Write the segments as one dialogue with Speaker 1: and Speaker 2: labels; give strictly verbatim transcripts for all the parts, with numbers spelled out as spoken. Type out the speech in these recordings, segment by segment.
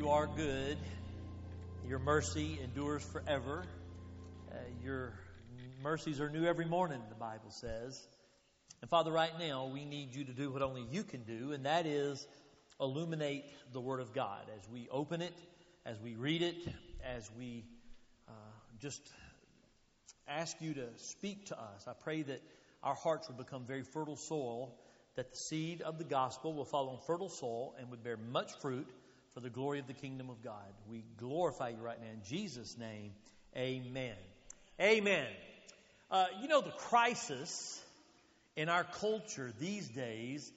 Speaker 1: you are good. Your mercy endures forever. Uh, your mercies are new every morning, the Bible says. And Father, right now, we need you to do what only you can do, and that is illuminate the Word of God as we open it, as we read it, as we uh, just ask you to speak to us. I pray that our hearts would become very fertile soil, that the seed of the gospel will fall on fertile soil and would bear much fruit for the glory of the kingdom of God. We glorify you right now in Jesus' name. Amen. Amen. Uh, you know, the crisis in our culture these days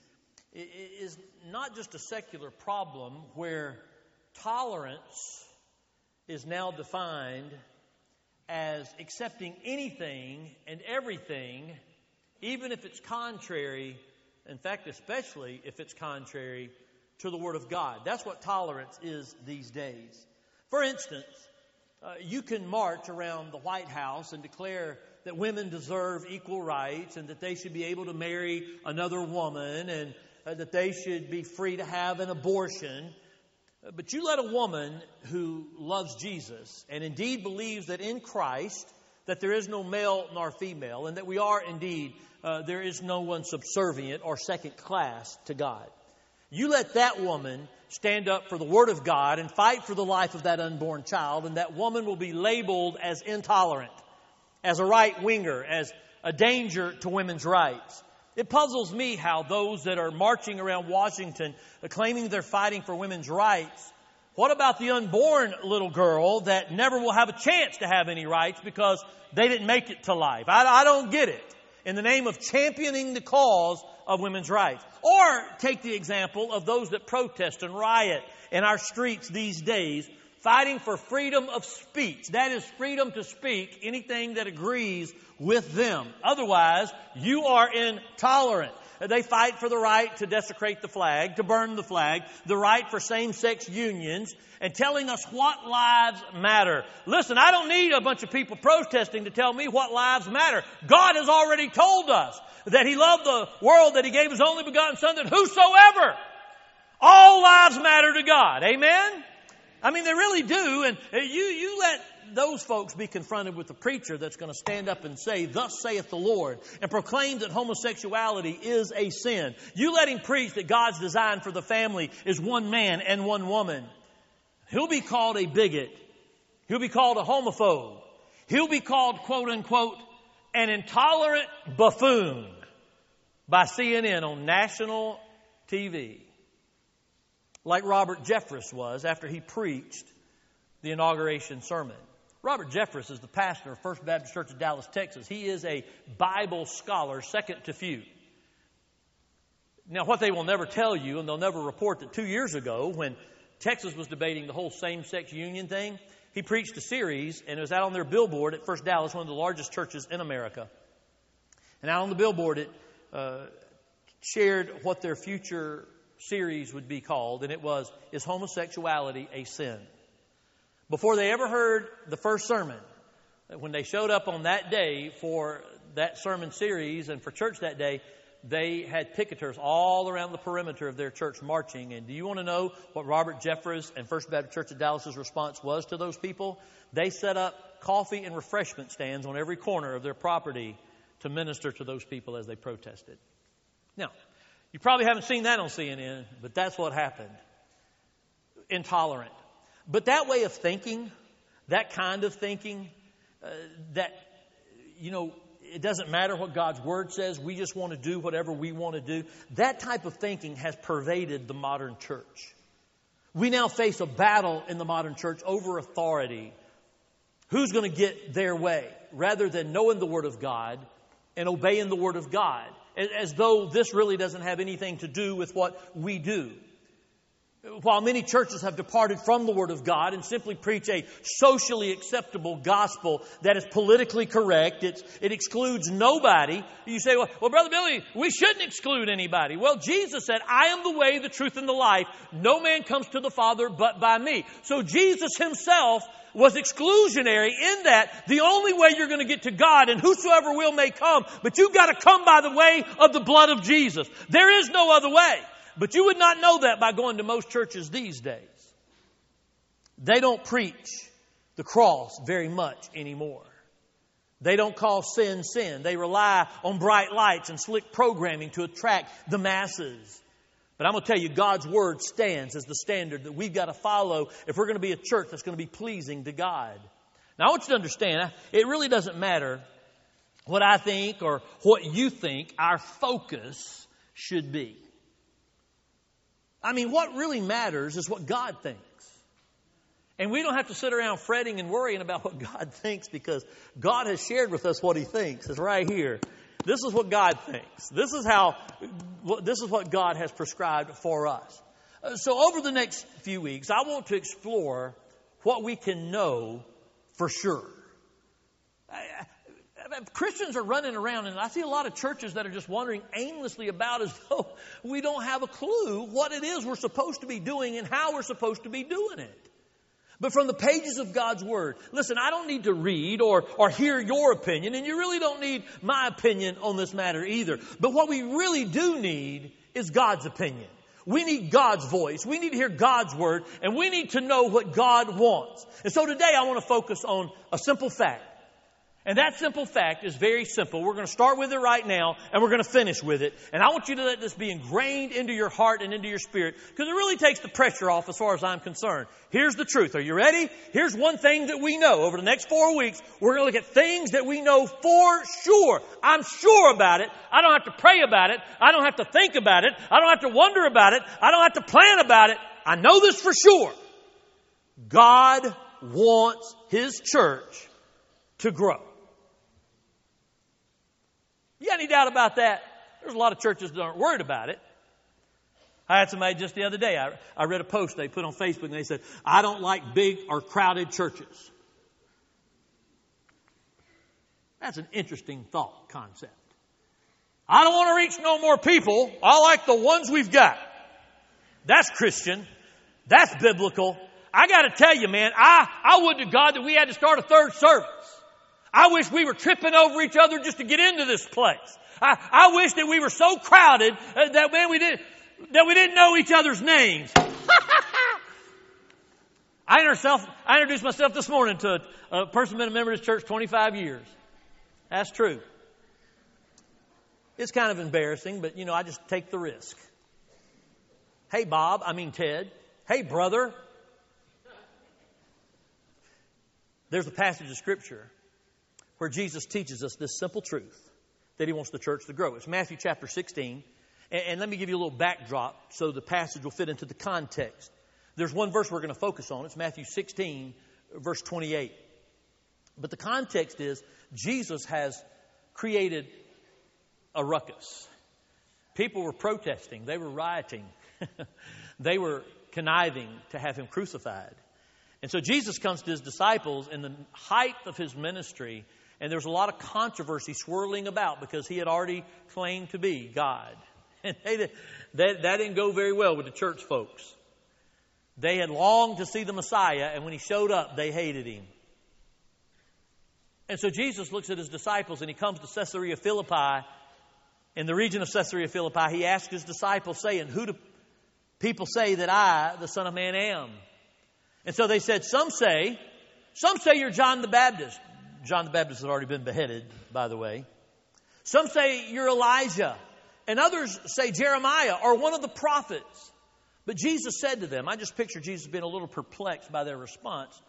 Speaker 1: is not just a secular problem where tolerance is now defined as accepting anything and everything, even if it's contrary, in fact, especially if it's contrary to the Word of God. That's what tolerance is these days. For instance, uh, you can march around the White House and declare that women deserve equal rights and that they should be able to marry another woman and uh, that they should be free to have an abortion. Uh, but you let a woman who loves Jesus and indeed believes that in Christ that there is no male nor female and that we are indeed, uh, there is no one subservient or second class to God. You let that woman stand up for the Word of God and fight for the life of that unborn child, and that woman will be labeled as intolerant, as a right-winger, as a danger to women's rights. It puzzles me how those that are marching around Washington claiming they're fighting for women's rights, what about the unborn little girl that never will have a chance to have any rights because they didn't make it to life? I, I don't get it. In the name of championing the cause of women's rights. Or take the example of those that protest and riot in our streets these days, fighting for freedom of speech. That is freedom to speak anything that agrees with them. Otherwise, you are intolerant. They fight for the right to desecrate the flag, to burn the flag, the right for same-sex unions, and telling us what lives matter. Listen, I don't need a bunch of people protesting to tell me what lives matter. God has already told us that He loved the world, that He gave His only begotten Son, that whosoever, all lives matter to God. Amen? I mean, they really do. And you, you let those folks be confronted with a preacher that's going to stand up and say, "Thus saith the Lord," and proclaim that homosexuality is a sin. You let him preach that God's design for the family is one man and one woman. He'll be called a bigot. He'll be called a homophobe. He'll be called, quote unquote, an intolerant buffoon by C N N on national T V. Like Robert Jeffress was after he preached the inauguration sermon. Robert Jeffress is the pastor of First Baptist Church of Dallas, Texas. He is a Bible scholar, second to few. Now, what they will never tell you, and they'll never report, that two years ago, when Texas was debating the whole same-sex union thing, he preached a series, and it was out on their billboard at First Dallas, one of the largest churches in America. And out on the billboard, it uh, shared what their future series would be called, and it was, "Is Homosexuality a Sin?" Before they ever heard the first sermon, when they showed up on that day for that sermon series and for church that day, they had picketers all around the perimeter of their church marching. And do you want to know what Robert Jeffress and First Baptist Church of Dallas's response was to those people? They set up coffee and refreshment stands on every corner of their property to minister to those people as they protested. Now, you probably haven't seen that on C N N, but that's what happened. Intolerant. But that way of thinking, that kind of thinking, uh, that, you know, it doesn't matter what God's Word says, we just want to do whatever we want to do. That type of thinking has pervaded the modern church. We now face a battle in the modern church over authority. Who's going to get their way? Rather than knowing the Word of God and obeying the Word of God. As though this really doesn't have anything to do with what we do. While many churches have departed from the Word of God and simply preach a socially acceptable gospel that is politically correct, it's, it excludes nobody. You say, well, well, Brother Billy, we shouldn't exclude anybody. Well, Jesus said, "I am the way, the truth, and the life. No man comes to the Father but by me." So Jesus Himself was exclusionary in that the only way you're going to get to God, and whosoever will may come, but you've got to come by the way of the blood of Jesus. There is no other way. But you would not know that by going to most churches these days. They don't preach the cross very much anymore. They don't call sin sin. They rely on bright lights and slick programming to attract the masses. But I'm going to tell you, God's Word stands as the standard that we've got to follow if we're going to be a church that's going to be pleasing to God. Now, I want you to understand, it really doesn't matter what I think or what you think our focus should be. I mean, what really matters is what God thinks. And we don't have to sit around fretting and worrying about what God thinks, because God has shared with us what He thinks. It's right here. This is what God thinks. This is how, this is what God has prescribed for us. So over the next few weeks, I want to explore what we can know for sure. Christians are running around, and I see a lot of churches that are just wandering aimlessly about as though we don't have a clue what it is we're supposed to be doing and how we're supposed to be doing it. But from the pages of God's Word, listen, I don't need to read or, or hear your opinion, and you really don't need my opinion on this matter either. But what we really do need is God's opinion. We need God's voice. We need to hear God's Word, and we need to know what God wants. And so today I want to focus on a simple fact. And that simple fact is very simple. We're going to start with it right now, and we're going to finish with it. And I want you to let this be ingrained into your heart and into your spirit, because it really takes the pressure off as far as I'm concerned. Here's the truth. Are you ready? Here's one thing that we know. Over the next four weeks, we're going to look at things that we know for sure. I'm sure about it. I don't have to pray about it. I don't have to think about it. I don't have to wonder about it. I don't have to plan about it. I know this for sure. God wants His church to grow. You got any doubt about that? There's a lot of churches that aren't worried about it. I had somebody just the other day, I, I read a post they put on Facebook, and they said, I don't like big or crowded churches. That's an interesting thought concept. I don't want to reach no more people. I like the ones we've got. That's Christian. That's biblical. I got to tell you, man, I, I would to God that we had to start a third service. I wish we were tripping over each other just to get into this place. I, I wish that we were so crowded that, man, we didn't, that we didn't know each other's names. I, I introduced myself this morning to a, a person who's been a member of this church twenty-five years. That's true. It's kind of embarrassing, but, you know, I just take the risk. Hey, Bob. I mean, Ted. Hey, brother. There's a passage of Scripture where Jesus teaches us this simple truth, that He wants the church to grow. It's Matthew chapter sixteen. And, and let me give you a little backdrop so the passage will fit into the context. There's one verse we're going to focus on. It's Matthew sixteen, verse twenty-eight. But the context is Jesus has created a ruckus. People were protesting. They were rioting. They were conniving to have Him crucified. And so Jesus comes to His disciples in the height of His ministry, and there's a lot of controversy swirling about because He had already claimed to be God. And they, that, that didn't go very well with the church folks. They had longed to see the Messiah, and when He showed up, they hated Him. And so Jesus looks at His disciples, and He comes to Caesarea Philippi. In the region of Caesarea Philippi, He asks His disciples, saying, who do people say that I, the Son of Man, am? And so they said, some say, some say you're John the Baptist. John the Baptist had already been beheaded, by the way. Some say you're Elijah. And others say Jeremiah or one of the prophets. But Jesus said to them, I just picture Jesus being a little perplexed by their response.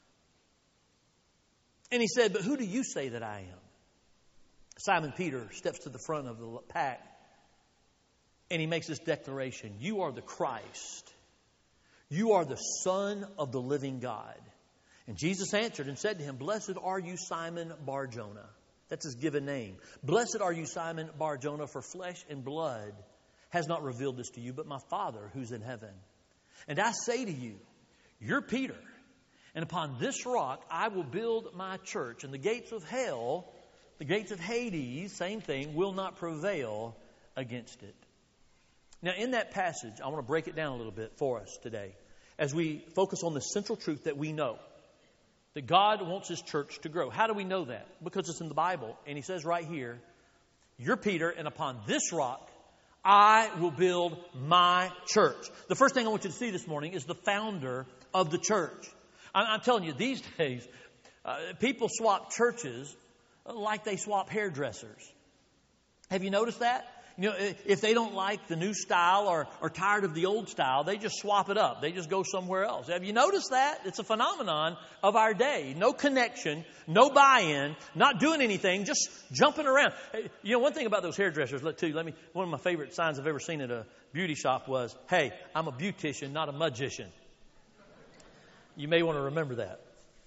Speaker 1: And He said, but who do you say that I am? Simon Peter steps to the front of the pack, and he makes this declaration. You are the Christ. You are the Son of the living God. And Jesus answered and said to him, blessed are you, Simon Bar-Jonah. That's His given name. Blessed are you, Simon Bar-Jonah, for flesh and blood has not revealed this to you, but my Father who's in heaven. And I say to you, you're Peter, and upon this rock I will build my church, and the gates of hell, the gates of Hades, same thing, will not prevail against it. Now, in that passage, I want to break it down a little bit for us today as we focus on the central truth that we know, that God wants His church to grow. How do we know that? Because it's in the Bible, and He says right here, you're Peter, and upon this rock I will build my church. The first thing I want you to see this morning is the founder of the church. I'm telling you, these days, uh, people swap churches like they swap hairdressers. Have you noticed that? You know, if they don't like the new style or are tired of the old style, they just swap it up. They just go somewhere else. Have you noticed that? It's a phenomenon of our day. No connection, no buy-in, not doing anything, just jumping around. You know, one thing about those hairdressers, let too, let me, one of my favorite signs I've ever seen at a beauty shop was, hey, I'm a beautician, not a magician. You may want to remember that.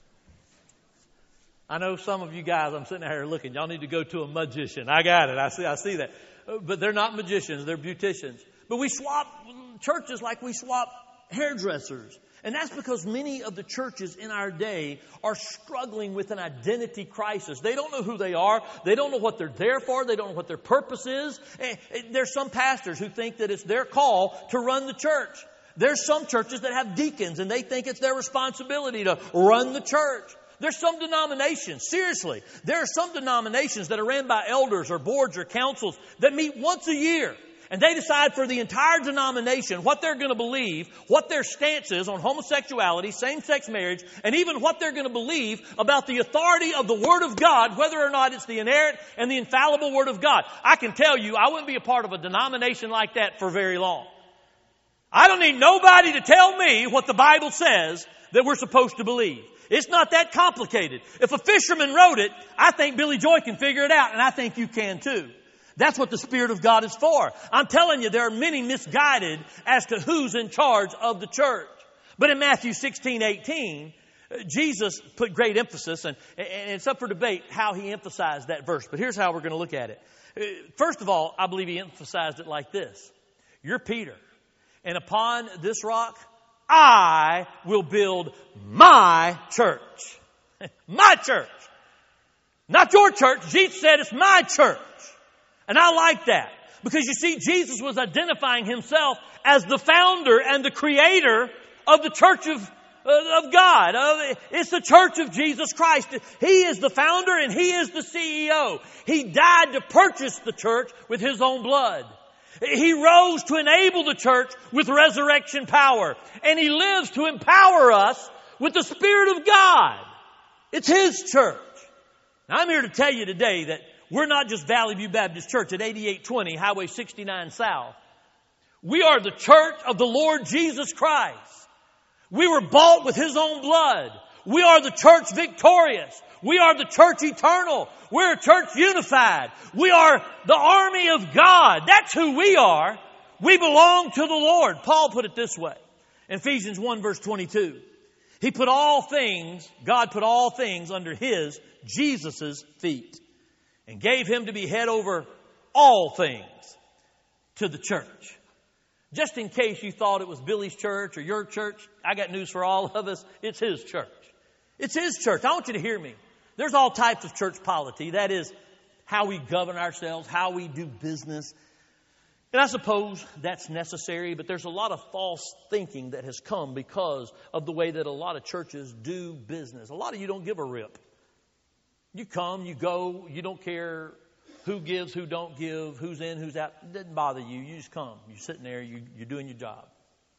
Speaker 1: I know some of you guys, I'm sitting out here looking, y'all need to go to a magician. I got it. I see, I see that. But they're not magicians, they're beauticians. But we swap churches like we swap hairdressers. And that's because many of the churches in our day are struggling with an identity crisis. They don't know who they are. They don't know what they're there for. They don't know what their purpose is. There's some pastors who think that it's their call to run the church. There's some churches that have deacons and they think it's their responsibility to run the church. There's some denominations, seriously, there are some denominations that are ran by elders or boards or councils that meet once a year. And they decide for the entire denomination what they're going to believe, what their stance is on homosexuality, same-sex marriage, and even what they're going to believe about the authority of the Word of God, whether or not it's the inerrant and the infallible Word of God. I can tell you, I wouldn't be a part of a denomination like that for very long. I don't need nobody to tell me what the Bible says that we're supposed to believe. It's not that complicated. If a fisherman wrote it, I think Billy Joy can figure it out, and I think you can too. That's what the Spirit of God is for. I'm telling you, there are many misguided as to who's in charge of the church. But in Matthew sixteen eighteen, Jesus put great emphasis, and, and it's up for debate how he emphasized that verse. But here's how we're going to look at it. First of all, I believe he emphasized it like this. You're Peter, and upon this rock, I will build my church. My church. Not your church. Jesus said it's my church. And I like that. Because you see, Jesus was identifying himself as the founder and the creator of the church of, uh, of God. Uh, it's the church of Jesus Christ. He is the founder and he is the C E O. He died to purchase the church with his own blood. He rose to enable the church with resurrection power. And he lives to empower us with the Spirit of God. It's his church. Now, I'm here to tell you today that we're not just Valley View Baptist Church at eighty-eight twenty Highway sixty-nine South. We are the church of the Lord Jesus Christ. We were bought with his own blood. We are the church victorious. We are the church eternal. We're a church unified. We are the army of God. That's who we are. We belong to the Lord. Paul put it this way. In Ephesians one verse twenty-two. He put all things, God put all things under his, Jesus' feet. And gave him to be head over all things to the church. Just in case you thought it was Billy's church or your church, I got news for all of us. It's his church. It's his church. I want you to hear me. There's all types of church polity. That is how we govern ourselves, how we do business. And I suppose that's necessary, but there's a lot of false thinking that has come because of the way that a lot of churches do business. A lot of you don't give a rip. You come, you go, you don't care who gives, who don't give, who's in, who's out. It doesn't bother you. You just come. You're sitting there, you, you're doing your job.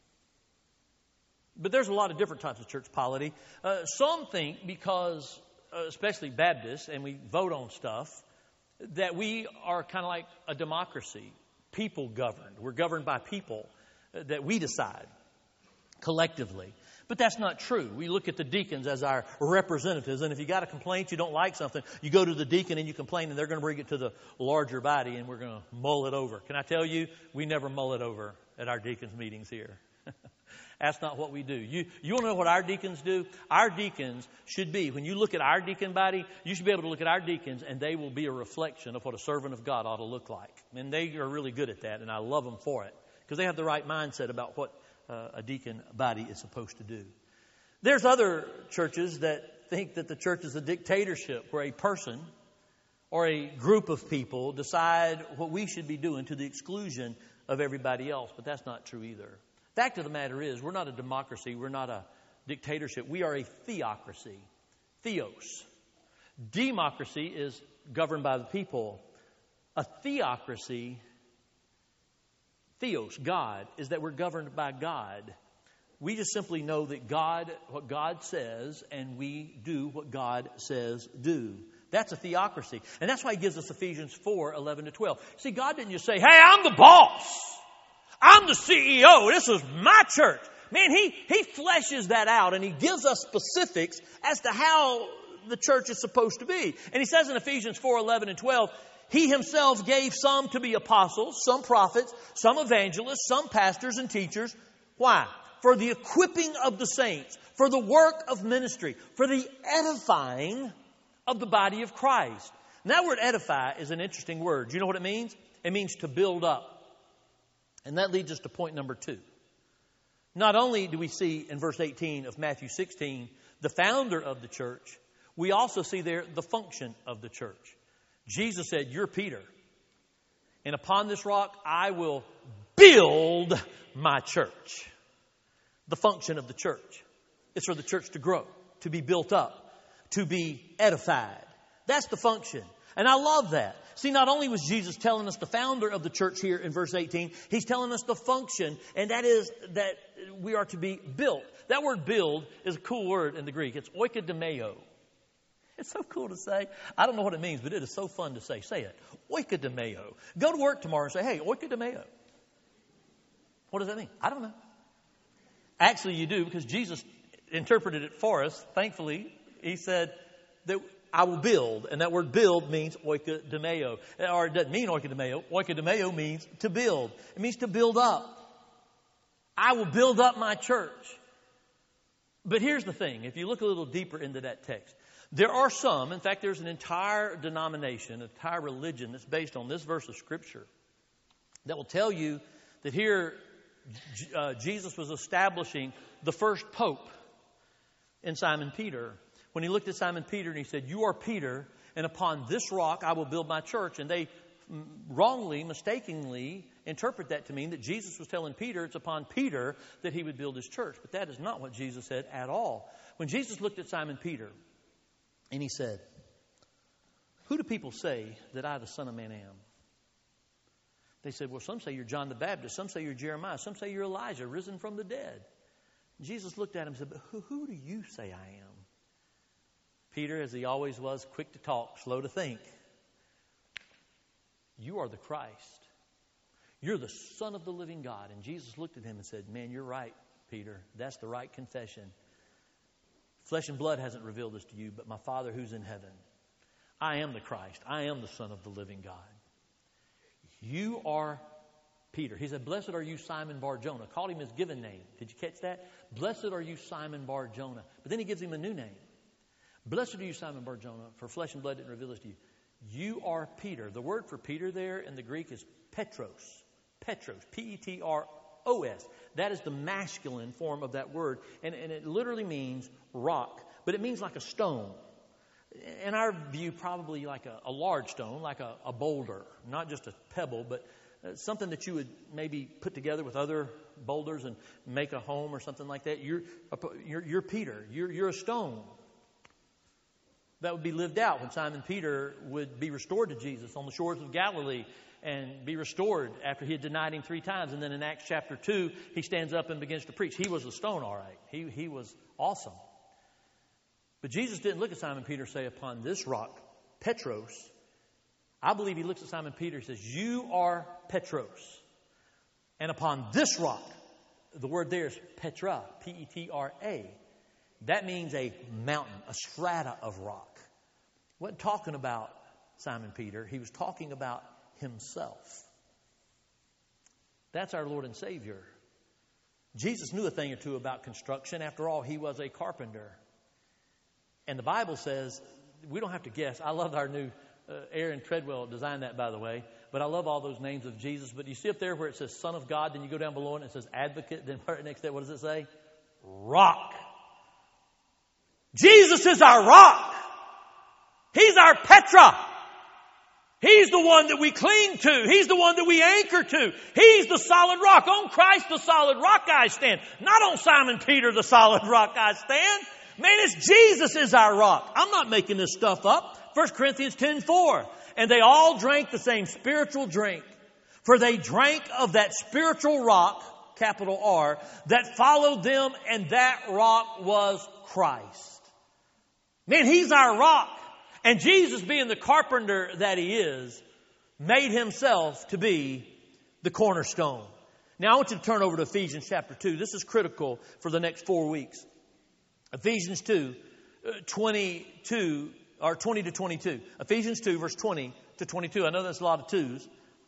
Speaker 1: But there's a lot of different types of church polity. Uh, some think because, uh, especially Baptists, and we vote on stuff, that we are kind of like a democracy. People governed. We're governed by people uh, that we decide collectively. But that's not true. We look at the deacons as our representatives. And if you got a complaint, you don't like something, you go to the deacon and you complain, and they're going to bring it to the larger body and we're going to mull it over. Can I tell you, we never mull it over at our deacons meetings here. That's not what we do. You, you want to know what our deacons do? Our deacons should be, when you look at our deacon body, you should be able to look at our deacons and they will be a reflection of what a servant of God ought to look like. And they are really good at that, and I love them for it because they have the right mindset about what Uh, a deacon body is supposed to do. There's other churches that think that the church is a dictatorship where a person or a group of people decide what we should be doing to the exclusion of everybody else. But that's not true either. Fact of the matter is, we're not a democracy. We're not a dictatorship. We are a theocracy. Theos. Democracy is governed by the people. A theocracy, Theos, God, is that we're governed by God. We just simply know that God, what God says, and we do what God says do. That's a theocracy. And that's why He gives us Ephesians four, eleven to twelve. See, God didn't just say, hey, I'm the boss. I'm the C E O. This is my church. Man, He, he fleshes that out and He gives us specifics as to how the church is supposed to be. And He says in Ephesians four, eleven and twelve, He Himself gave some to be apostles, some prophets, some evangelists, some pastors and teachers. Why? For the equipping of the saints, for the work of ministry, for the edifying of the body of Christ. And that word edify is an interesting word. Do you know what it means? It means to build up. And that leads us to point number two. Not only do we see in verse eighteen of Matthew sixteen the founder of the church, we also see there the function of the church. Jesus said, you're Peter, and upon this rock I will build my church. The function of the church. It's for the church to grow, to be built up, to be edified. That's the function. And I love that. See, not only was Jesus telling us the founder of the church here in verse eighteen, He's telling us the function, and that is that we are to be built. That word build is a cool word in the Greek. It's oikodomeo. It's so cool to say. I don't know what it means, but it is so fun to say. Say it. Oikodomeo. Go to work tomorrow and say, hey, oikodomeo. What does that mean? I don't know. Actually, you do, because Jesus interpreted it for us. Thankfully, He said that I will build. And that word build means oikodomeo. Or it doesn't mean oikodomeo. Oikodomeo means to build. It means to build up. I will build up my church. But here's the thing. If you look a little deeper into that text, there are some, in fact, there's an entire denomination, an entire religion that's based on this verse of Scripture that will tell you that here uh, Jesus was establishing the first pope in Simon Peter. When He looked at Simon Peter and He said, you are Peter, and upon this rock I will build my church. And they wrongly, mistakenly interpret that to mean that Jesus was telling Peter it's upon Peter that He would build His church. But that is not what Jesus said at all. When Jesus looked at Simon Peter and He said, who do people say that I, the Son of Man, am? They said, well, some say you're John the Baptist. Some say you're Jeremiah. Some say you're Elijah, risen from the dead. Jesus looked at him and said, but who, who do you say I am? Peter, as he always was, quick to talk, slow to think. You are the Christ. You're the Son of the living God. And Jesus looked at him and said, man, you're right, Peter. That's the right confession. Flesh and blood hasn't revealed this to you, but my Father who's in heaven. I am the Christ. I am the Son of the living God. You are Peter. He said, blessed are you, Simon Bar-Jonah. Called him his given name. Did you catch that? Blessed are you, Simon Bar-Jonah. But then He gives him a new name. Blessed are you, Simon Bar-Jonah, for flesh and blood didn't reveal this to you. You are Peter. The word for Peter there in the Greek is Petros. Petros. P E T R O S. That is the masculine form of that word. And, and it literally means rock. But it means like a stone. In our view, probably like a, a large stone, like a, a boulder. Not just a pebble, but uh, something that you would maybe put together with other boulders and make a home or something like that. You're, you're, you're Peter. You're, you're a stone. That would be lived out when Simon Peter would be restored to Jesus on the shores of Galilee and be restored after He had denied Him three times. And then in Acts chapter two, He stands up and begins to preach. He was a stone, all right. He, he was awesome. But Jesus didn't look at Simon Peter and say, upon this rock, Petros. I believe He looks at Simon Peter and says, you are Petros. And upon this rock, the word there is Petra, P E T R A. That means a mountain, a strata of rock. He wasn't talking about Simon Peter. He was talking about Himself. That's our Lord and Savior. Jesus knew a thing or two about construction. After all, He was a carpenter. And the Bible says, we don't have to guess. I love our new, uh, Aaron Treadwell designed that, by the way. But I love all those names of Jesus. But you see up there where it says Son of God, then you go down below and it says Advocate. Then right next to that, what does it say? Rock. Jesus is our rock. He's our Petra. He's the one that we cling to. He's the one that we anchor to. He's the solid rock. On Christ, the solid rock I stand. Not on Simon Peter, the solid rock I stand. Man, it's Jesus is our rock. I'm not making this stuff up. First Corinthians ten four. And they all drank the same spiritual drink. For they drank of that spiritual rock capital R, that followed them, and that rock was Christ. Man, He's our rock. And Jesus, being the carpenter that He is, made Himself to be the cornerstone. Now I want you to turn over to Ephesians chapter two. This is critical for the next four weeks. Ephesians two, twenty-two, or twenty to twenty-two. Ephesians two, verse twenty to twenty-two. I know that's a lot of twos.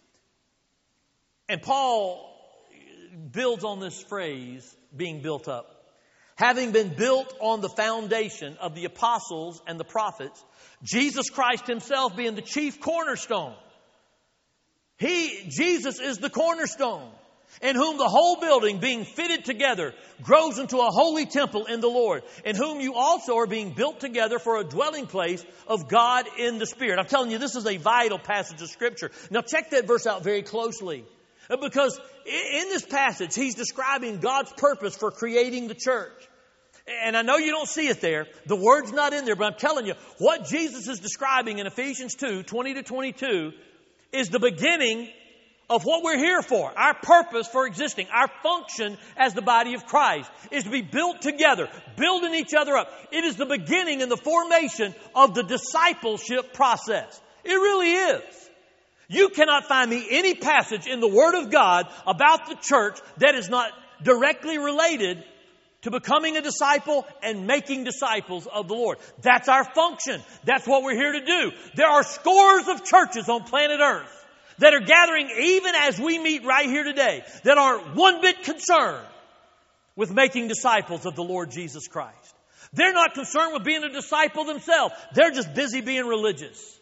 Speaker 1: And Paul builds on this phrase, being built up. Having been built on the foundation of the apostles and the prophets, Jesus Christ Himself being the chief cornerstone. He, Jesus is the cornerstone, in whom the whole building being fitted together grows into a holy temple in the Lord, in whom you also are being built together for a dwelling place of God in the Spirit. I'm telling you, this is a vital passage of Scripture. Now check that verse out very closely. Because in this passage, he's describing God's purpose for creating the church. And I know you don't see it there. The word's not in there, but I'm telling you, what Jesus is describing in Ephesians two, twenty to twenty-two, is the beginning of what we're here for. Our purpose for existing, our function as the body of Christ, is to be built together, building each other up. It is the beginning and the formation of the discipleship process. It really is. You cannot find me any passage in the Word of God about the church that is not directly related to becoming a disciple and making disciples of the Lord. That's our function. That's what we're here to do. There are scores of churches on planet Earth that are gathering even as we meet right here today that aren't one bit concerned with making disciples of the Lord Jesus Christ. They're not concerned with being a disciple themselves. They're just busy being religious.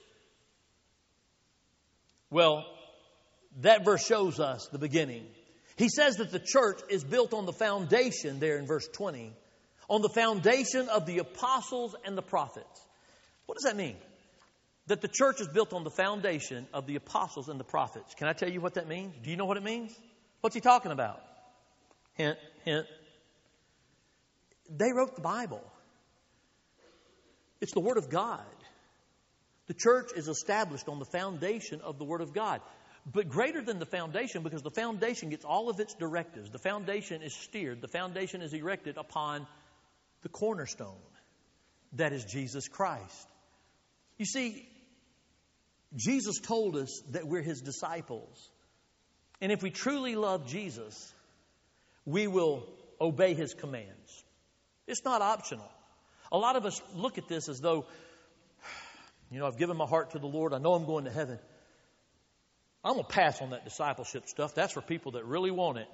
Speaker 1: Well, that verse shows us the beginning. He says that the church is built on the foundation there in verse twenty, on the foundation of the apostles and the prophets. What does that mean? That the church is built on the foundation of the apostles and the prophets. Can I tell you what that means? Do you know what it means? What's he talking about? Hint, hint. They wrote the Bible. It's the Word of God. The church is established on the foundation of the Word of God. But greater than the foundation, because the foundation gets all of its directives. The foundation is steered. The foundation is erected upon the cornerstone. That is Jesus Christ. You see, Jesus told us that we're His disciples. And if we truly love Jesus, we will obey His commands. It's not optional. A lot of us look at this as though, you know, I've given my heart to the Lord. I know I'm going to heaven. I'm going to pass on that discipleship stuff. That's for people that really want it.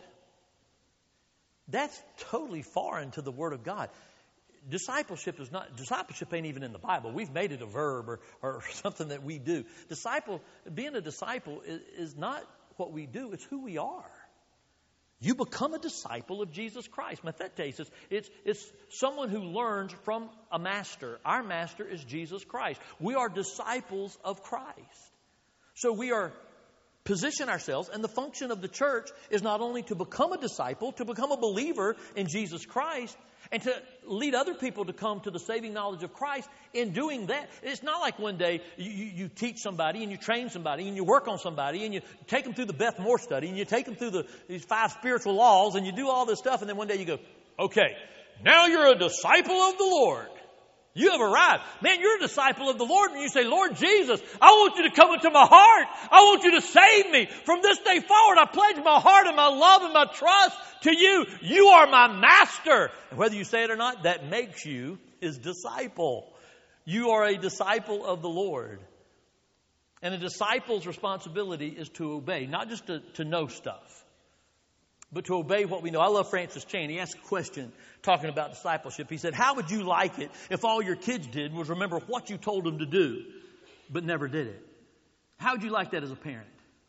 Speaker 1: That's totally foreign to the Word of God. Discipleship is not, discipleship ain't even in the Bible. We've made it a verb or, or something that we do. Disciple, being a disciple is, is not what we do. It's who we are. You become a disciple of Jesus Christ. Mathetes, it's, it's, it's someone who learns from a master. Our master is Jesus Christ. We are disciples of Christ. So we are position ourselves, and the function of the church is not only to become a disciple, to become a believer in Jesus Christ, and to lead other people to come to the saving knowledge of Christ. In doing that, it's not like one day you, you, you teach somebody and you train somebody and you work on somebody and you take them through the Beth Moore study and you take them through the, these five spiritual laws and you do all this stuff, and then one day you go, okay, now you're a disciple of the Lord. You have arrived. Man, you're a disciple of the Lord when you say, Lord Jesus, I want you to come into my heart. I want you to save me. From this day forward, I pledge my heart and my love and my trust to you. You are my master. And whether you say it or not, that makes you his disciple. You are a disciple of the Lord. And a disciple's responsibility is to obey, not just to, to know stuff, but to obey what we know. I love Francis Chan. He asked a question talking about discipleship. He said, how would you like it if all your kids did was remember what you told them to do, but never did it? How would you like that as a parent?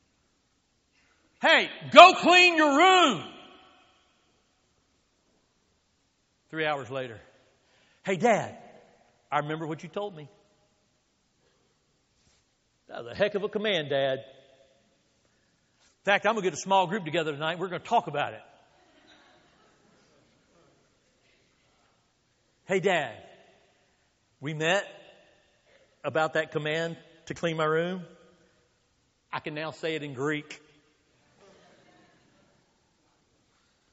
Speaker 1: Hey, go clean your room. Three hours later. Hey, Dad, I remember what you told me. That was a heck of a command, Dad. In fact, I'm going to get a small group together tonight. We're going to talk about it. Hey, Dad, we met about that command to clean my room. I can now say it in Greek.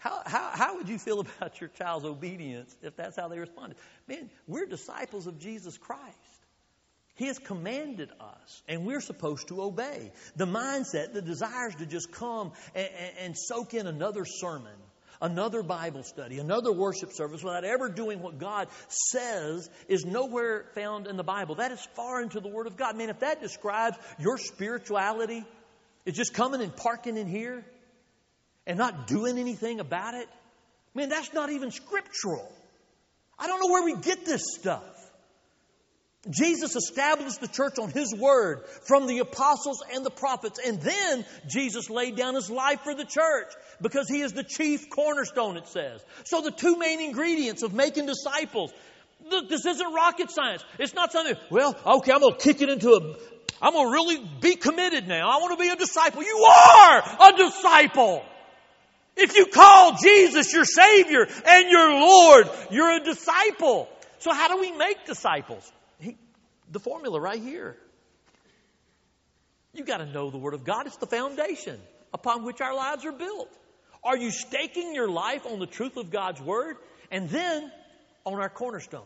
Speaker 1: How, how, how would you feel about your child's obedience if that's how they responded? Man, we're disciples of Jesus Christ. He has commanded us, and we're supposed to obey. The mindset, the desires to just come and, and, and soak in another sermon, another Bible study, another worship service without ever doing what God says is nowhere found in the Bible. That is far into the Word of God. Man, if that describes your spirituality, it's just coming and parking in here and not doing anything about it, man, that's not even scriptural. I don't know where we get this stuff. Jesus established the church on His Word from the apostles and the prophets. And then Jesus laid down His life for the church because He is the chief cornerstone, it says. So the two main ingredients of making disciples. Look, this isn't rocket science. It's not something, well, okay, I'm going to kick it into a... I'm going to really be committed now. I want to be a disciple. You are a disciple. If you call Jesus your Savior and your Lord, you're a disciple. So how do we make disciples? He, the formula right here. You got to know the Word of God. It's the foundation upon which our lives are built. Are you staking your life on the truth of God's Word? And then on our cornerstone,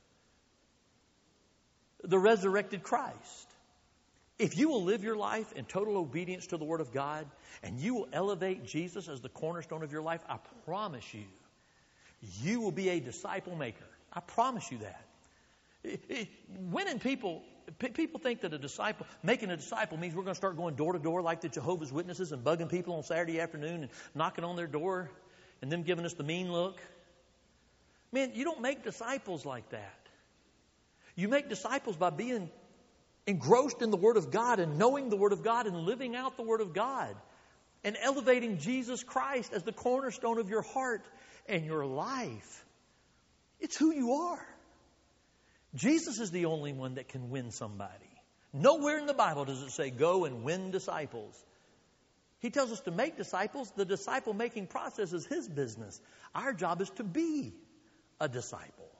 Speaker 1: the resurrected Christ. If you will live your life in total obedience to the Word of God, and you will elevate Jesus as the cornerstone of your life, I promise you, you will be a disciple maker. I promise you that. It, it, winning people, p- people think that a disciple, making a disciple means we're going to start going door to door like the Jehovah's Witnesses and bugging people on Saturday afternoon and knocking on their door and them giving us the mean look. Man, you don't make disciples like that. You make disciples by being engrossed in the Word of God and knowing the Word of God and living out the Word of God and elevating Jesus Christ as the cornerstone of your heart and your life. It's who you are. Jesus is the only one that can win somebody. Nowhere in the Bible does it say go and win disciples. He tells us to make disciples. The disciple-making process is His business. Our job is to be a disciple.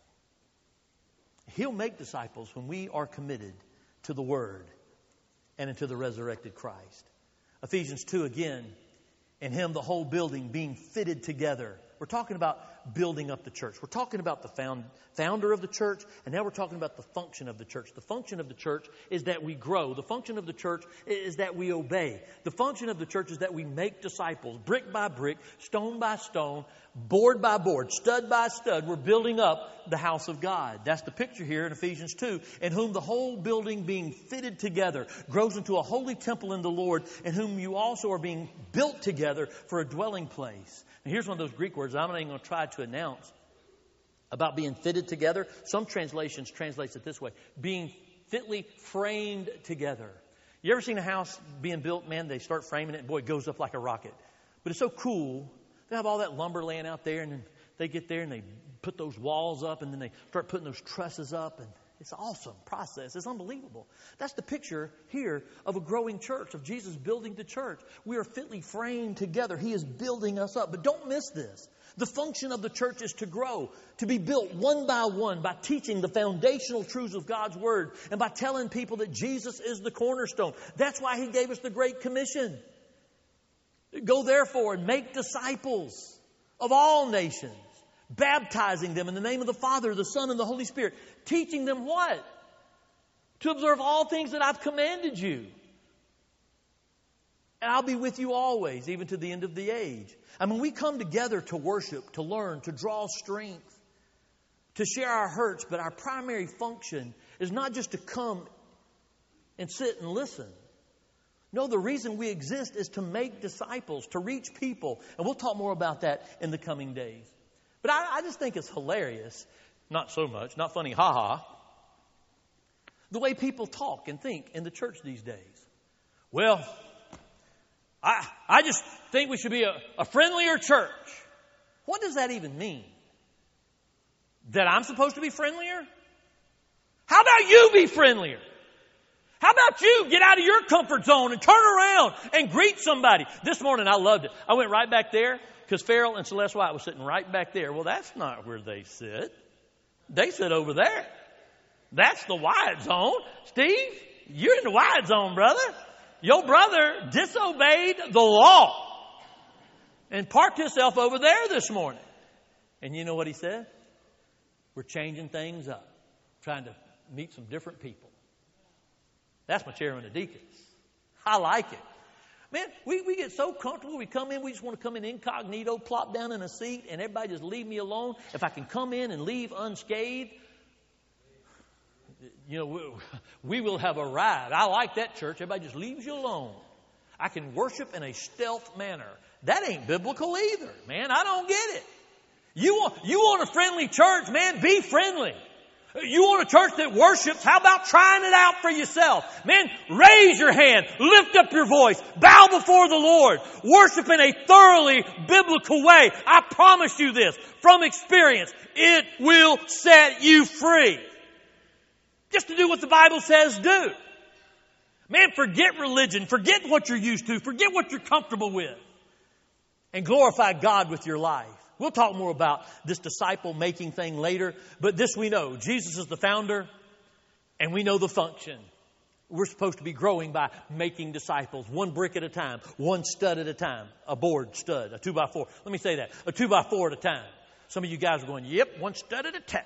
Speaker 1: He'll make disciples when we are committed to the Word and into the resurrected Christ. Ephesians two again, in Him the whole building being fitted together. We're talking about building up the church. We're talking about the found, founder of the church, and now we're talking about the function of the church. The function of the church is that we grow. The function of the church is that we obey. The function of the church is that we make disciples, brick by brick, stone by stone, board by board, stud by stud. We're building up the house of God. That's the picture here in Ephesians two, in whom the whole building being fitted together grows into a holy temple in the Lord, in whom you also are being built together for a dwelling place. And here's one of those Greek words I'm not even going to try to announce about being fitted together. Some translations translates it this way: being fitly framed together. You ever seen a house being built? Man, they start framing it, and boy, it goes up like a rocket. But it's so cool. They have all that lumber laying out there, and then they get there and they put those walls up, and then they start putting those trusses up, and it's an awesome process. It's unbelievable. That's the picture here of a growing church, of Jesus building the church. We are fitly framed together. He is building us up. But don't miss this. The function of the church is to grow, to be built one by one by teaching the foundational truths of God's Word and by telling people that Jesus is the cornerstone. That's why He gave us the Great Commission. Go therefore and make disciples of all nations, baptizing them in the name of the Father, the Son, and the Holy Spirit. Teaching them what? To observe all things that I've commanded you. And I'll be with you always, even to the end of the age. I mean, we come together to worship, to learn, to draw strength, to share our hurts. But our primary function is not just to come and sit and listen. No, the reason we exist is to make disciples, to reach people. And we'll talk more about that in the coming days. But I, I just think it's hilarious. Not so much, not funny, ha-ha. The way people talk and think in the church these days. Well, I I just think we should be a, a friendlier church. What does that even mean? That I'm supposed to be friendlier? How about you be friendlier? How about you get out of your comfort zone and turn around and greet somebody? This morning I loved it. I went right back there because Farrell and Celeste White was sitting right back there. Well, that's not where they sit. They sit over there. That's the wide zone. Steve, you're in the wide zone, brother. Your brother disobeyed the law. and parked himself over there this morning. And you know what he said? We're changing things up, trying to meet some different people. That's my chairman of deacons. I like it. Man, we, we get so comfortable. We come in, we just want to come in incognito, plop down in a seat, and everybody just leave me alone. If I can come in and leave unscathed, you know, we, we will have arrived. I like that church. Everybody just leaves you alone. I can worship in a stealth manner. That ain't biblical either, man. I don't get it. You want, you want a friendly church, man, be friendly. You want a church that worships? How about trying it out for yourself? Man, raise your hand, lift up your voice, bow before the Lord, worship in a thoroughly biblical way. I promise you this, from experience, it will set you free. Just to do what the Bible says do. Man, forget religion, forget what you're used to, forget what you're comfortable with, and glorify God with your life. We'll talk more about this disciple-making thing later, but this we know. Jesus is the founder, and we know the function. We're supposed to be growing by making disciples, one brick at a time, one stud at a time, a board stud, a two by four. Let me say that, a two by four at a time. Some of you guys are going, yep, one stud at a time.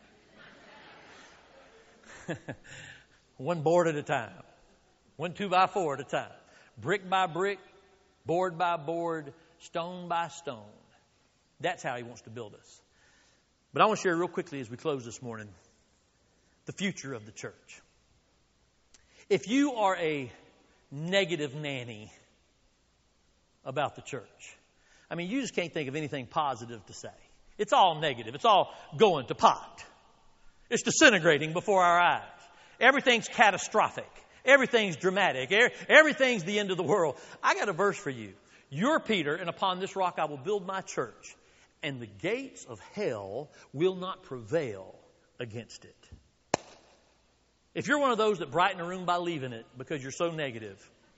Speaker 1: One board at a time, one two by four at a time, brick by brick, board by board, stone by stone. That's how He wants to build us. But I want to share real quickly as we close this morning the future of the church. If you are a negative nanny about the church, I mean, you just can't think of anything positive to say. It's all negative. It's all going to pot. It's disintegrating before our eyes. Everything's catastrophic. Everything's dramatic. Everything's the end of the world. I got a verse for you. You're Peter, and upon this rock I will build my church, and the gates of hell will not prevail against it. If you're one of those that brighten a room by leaving it because you're so negative,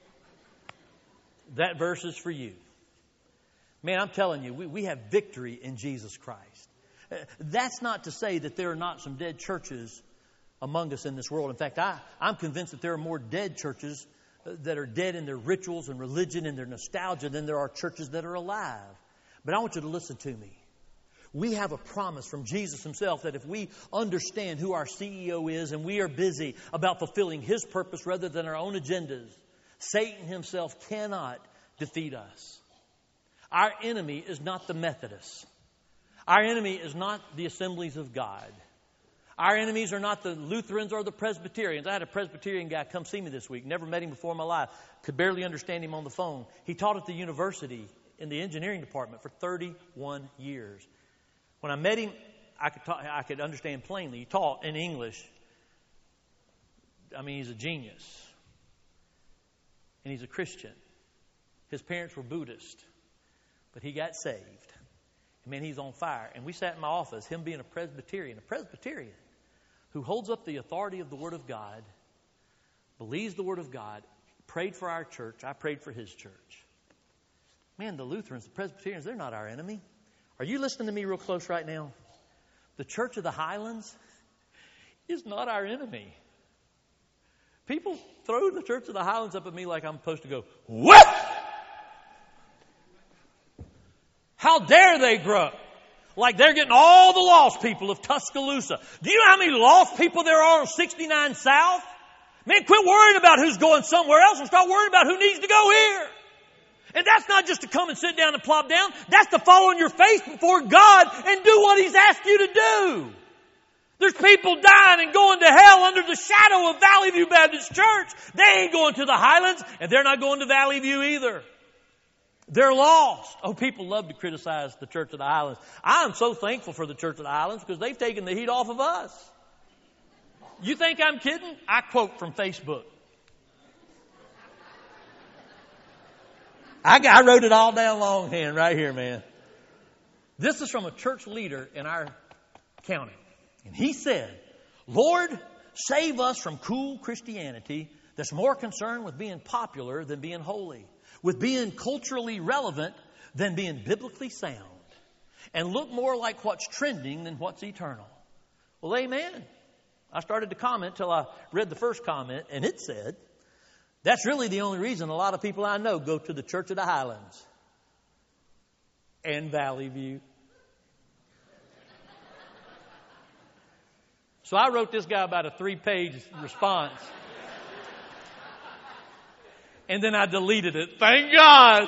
Speaker 1: that verse is for you. Man, I'm telling you, we, we have victory in Jesus Christ. That's not to say that there are not some dead churches among us in this world. In fact, I, I'm convinced that there are more dead churches that are dead in their rituals and religion and their nostalgia than there are churches that are alive. But I want you to listen to me. We have a promise from Jesus Himself that if we understand who our C E O is and we are busy about fulfilling His purpose rather than our own agendas, Satan himself cannot defeat us. Our enemy is not the Methodists. Our enemy is not the Assemblies of God. Our enemies are not the Lutherans or the Presbyterians. I had a Presbyterian guy come see me this week. Never met him before in my life. Could barely understand him on the phone. He taught at the university in the engineering department for thirty-one years. When I met him, I could talk, I could understand plainly. He taught in English. I mean, he's a genius. And he's a Christian. His parents were Buddhist. But he got saved. Man, he's on fire. And we sat in my office, him being a Presbyterian, a Presbyterian who holds up the authority of the Word of God, believes the Word of God, prayed for our church. I prayed for his church. Man, the Lutherans, the Presbyterians, they're not our enemy. Are you listening to me real close right now? The Church of the Highlands is not our enemy. People throw the Church of the Highlands up at me like I'm supposed to go, what? How dare they grow? Like they're getting all the lost people of Tuscaloosa. Do you know how many lost people there are on sixty-nine South? Man, quit worrying about who's going somewhere else and start worrying about who needs to go here. And that's not just to come and sit down and plop down. That's to fall on your face before God and do what He's asked you to do. There's people dying and going to hell under the shadow of Valley View Baptist Church. They ain't going to the Highlands, and they're not going to Valley View either. They're lost. Oh, people love to criticize the Church of the Highlands. I am so thankful for the Church of the Highlands because they've taken the heat off of us. You think I'm kidding? I quote from Facebook. I, got, I wrote it all down longhand right here, man. This is from a church leader in our county. And he said, Lord, save us from cool Christianity that's more concerned with being popular than being holy, with being culturally relevant than being biblically sound, and look more like what's trending than what's eternal. Well, amen. I started to comment till I read the first comment, and it said, that's really the only reason a lot of people I know go to the Church of the Highlands. and Valley View. So I wrote this guy about a three-page response. And then I deleted it. Thank God.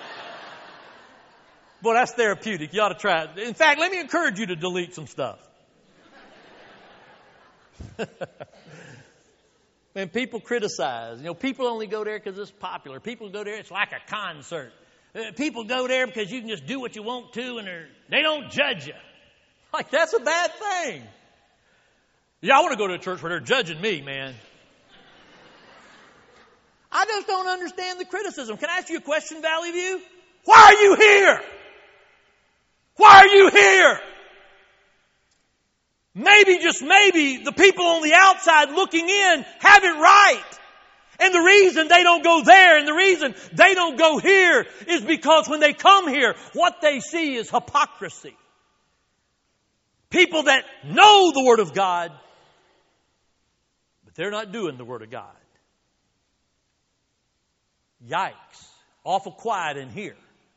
Speaker 1: Boy, that's therapeutic. You ought to try it. In fact, let me encourage you to delete some stuff. When people criticize, you know, people only go there because it's popular. People go there, it's like a concert. Uh, people go there because you can just do what you want to and they don't judge you. Like, that's a bad thing. Yeah, I want to go to a church where they're judging me, man. I just don't understand the criticism. Can I ask you a question, Valley View? Why are you here? Why are you here? Maybe, just maybe, the people on the outside looking in have it right. And the reason they don't go there and the reason they don't go here is because when they come here, what they see is hypocrisy. People that know the Word of God, but they're not doing the Word of God. Yikes. Awful quiet in here.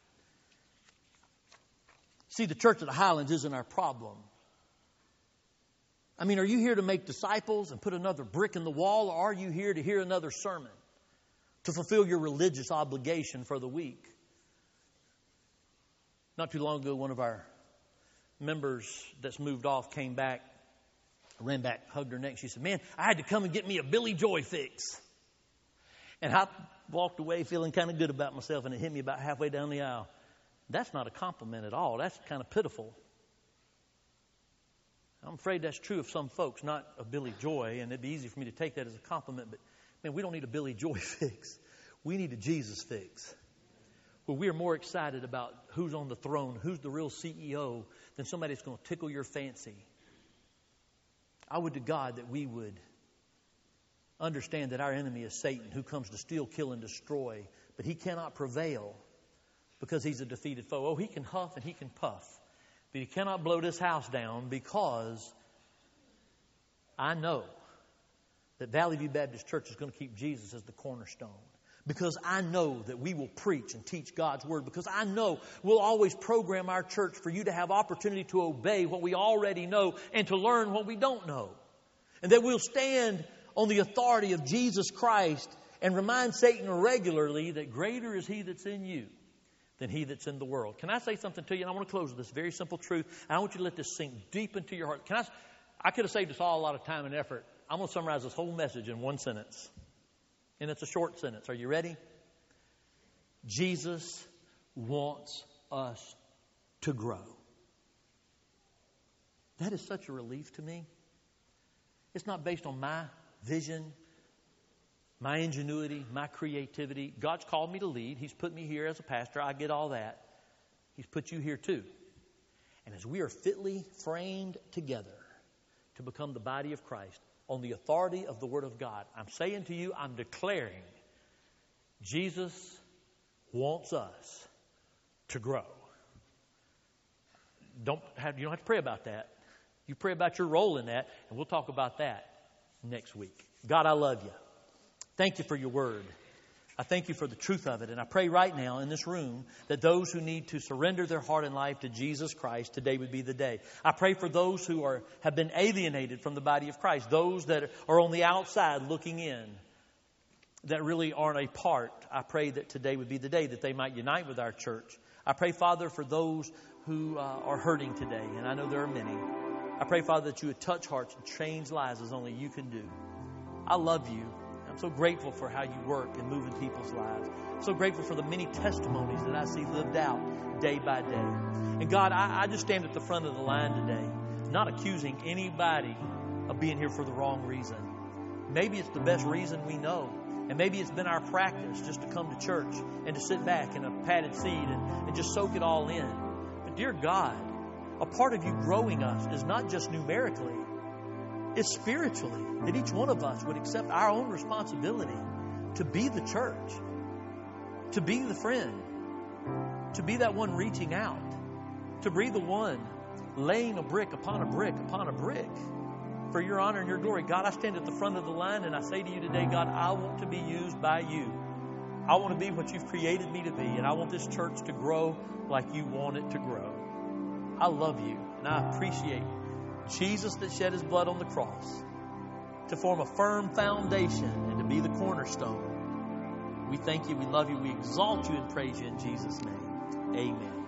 Speaker 1: See, the Church of the Highlands isn't our problem. I mean, are you here to make disciples and put another brick in the wall, or are you here to hear another sermon to fulfill your religious obligation for the week? Not too long ago, one of our members that's moved off came back, ran back, hugged her neck. She said, man, I had to come and get me a Billy Joy fix. And I walked away feeling kind of good about myself, and it hit me about halfway down the aisle. That's not a compliment at all. That's kind of pitiful. I'm afraid that's true of some folks, not of Billy Joy, and it'd be easy for me to take that as a compliment, but man, we don't need a Billy Joy fix. We need a Jesus fix. Where we are more excited about who's on the throne, who's the real C E O, than somebody that's going to tickle your fancy. I would to God that we would understand that our enemy is Satan, who comes to steal, kill, and destroy, but he cannot prevail because he's a defeated foe. Oh, he can huff and he can puff. But he cannot blow this house down, because I know that Valley View Baptist Church is going to keep Jesus as the cornerstone. Because I know that we will preach and teach God's Word. Because I know we'll always program our church for you to have opportunity to obey what we already know and to learn what we don't know. And that we'll stand on the authority of Jesus Christ and remind Satan regularly that greater is He that's in you than he that's in the world. Can I say something to you? And I want to close with this very simple truth. And I want you to let this sink deep into your heart. Can I? I could have saved us all a lot of time and effort. I'm going to summarize this whole message in one sentence. And it's a short sentence. Are you ready? Jesus wants us to grow. That is such a relief to me. It's not based on my vision, my ingenuity, my creativity. God's called me to lead. He's put me here as a pastor. I get all that. He's put you here too. And as we are fitly framed together to become the body of Christ on the authority of the Word of God, I'm saying to you, I'm declaring, Jesus wants us to grow. Don't have, you don't have to pray about that. You pray about your role in that, and we'll talk about that next week. God, I love you. Thank you for your Word. I thank you for the truth of it. And I pray right now in this room that those who need to surrender their heart and life to Jesus Christ, today would be the day. I pray for those who are have been alienated from the body of Christ, those that are on the outside looking in, that really aren't a part. I pray that today would be the day that they might unite with our church. I pray, Father, for those who uh, are hurting today, and I know there are many. I pray, Father, that you would touch hearts and change lives as only you can do. I love you. I'm so grateful for how you work and move in people's lives. I'm so grateful for the many testimonies that I see lived out day by day. And God, I, I just stand at the front of the line today, not accusing anybody of being here for the wrong reason. Maybe it's the best reason we know. And maybe it's been our practice just to come to church and to sit back in a padded seat and, and just soak it all in. But dear God, a part of you growing us is not just numerically, it's spiritually, that each one of us would accept our own responsibility to be the church, to be the friend, to be that one reaching out, to be the one laying a brick upon a brick upon a brick for your honor and your glory. God, I stand at the front of the line and I say to you today, God, I want to be used by you I want to be what you've created me to be, and I want this church to grow like you want it to grow. I love you, and I appreciate Jesus that shed his blood on the cross to form a firm foundation and to be the cornerstone. We thank you, we love you, we exalt you and praise you in Jesus' name. Amen.